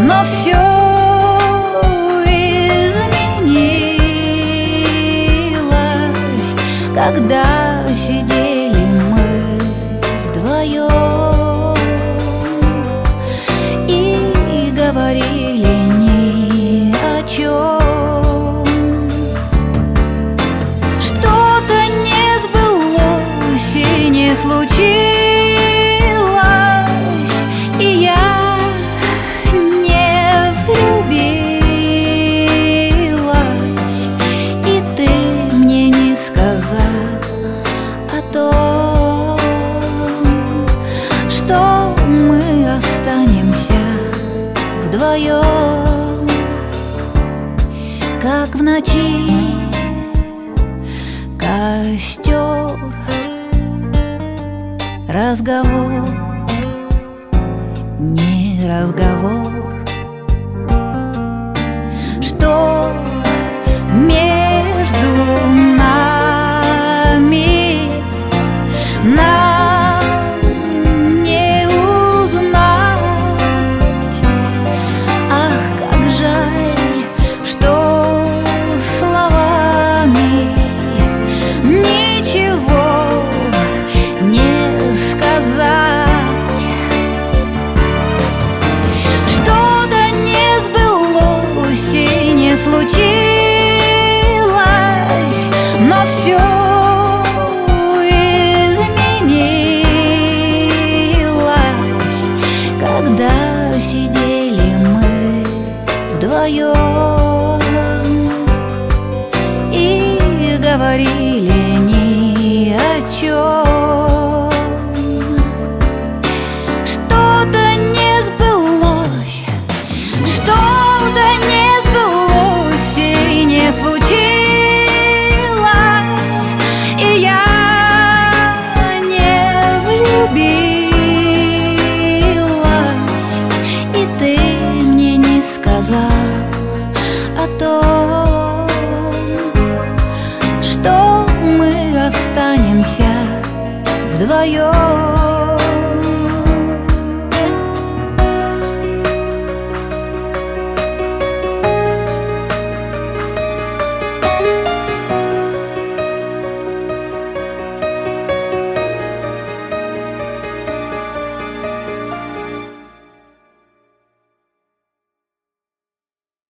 но все изменилось, когда сидели мы вдвоем и говорили ни о чем. Что-то не сбылось и не случилось, и я не влюбилась, и ты мне не сказал о том, что мы останемся вдвоем, как в ночи костер, разговор, не разговор, что между нами нам не узнать. Ах, как жаль, что словами ничего не сказать. Что-то не сбылось и не случилось, но все изменилось, когда сидели мы вдвоем и говорили